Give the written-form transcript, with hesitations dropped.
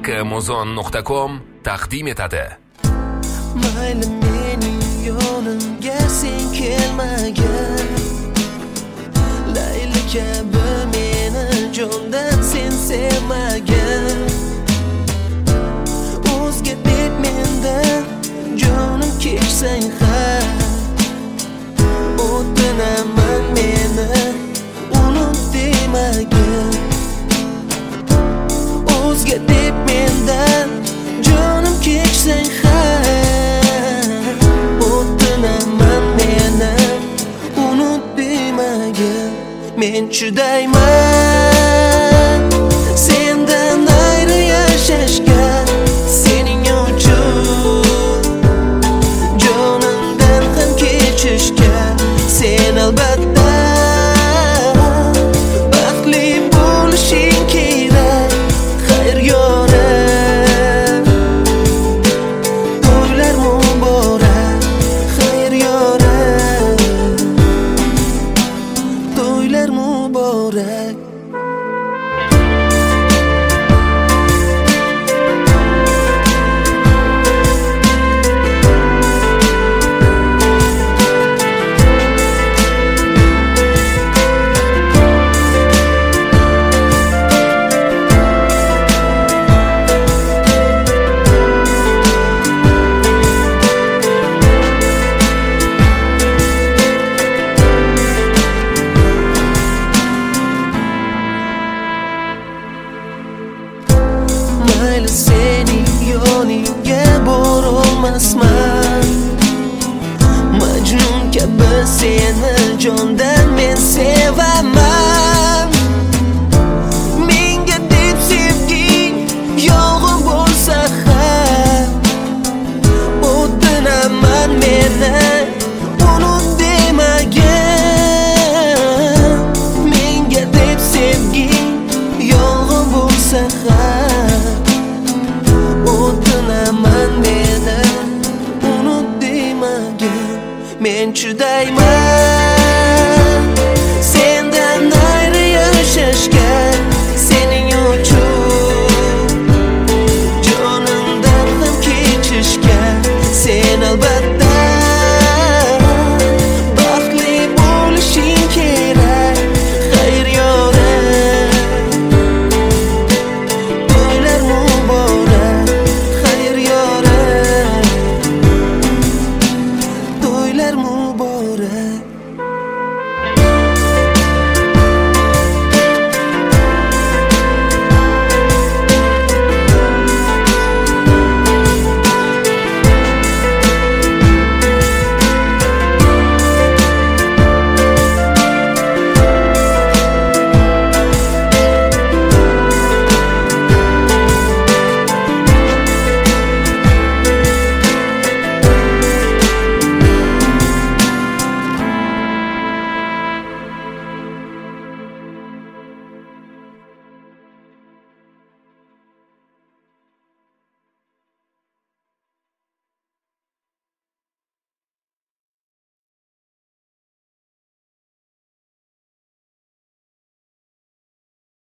Muzon.com taqdim etadi. Mayli mening yonimga sen kelmagan, Layli kabi meni jondan sen sevmagan. O'zga deb mendan jonim keksang har, o'tinaman meni unut demagan. O'zga deb mendan jonim keksang har, o'tinaman meni unut demagan. Men chidayman sendan ayri yashashga, sening uchun jonimdan ham kechishga. Sen albatta baxtli bo'lishing kerak, xayr yoram. To'ylar muborak, xayr yoram. To'ylar muborak. Mayli sening yoningga borolmasman, Majnun kabi seni jondan men sevaman. Menga deb sevging yolg'on bo'lsa ham, o'tinaman meni unut demagan. Menga deb sevging yolg'on bo'lsa ham, o'tinaman meni unut demagan. Men chidayman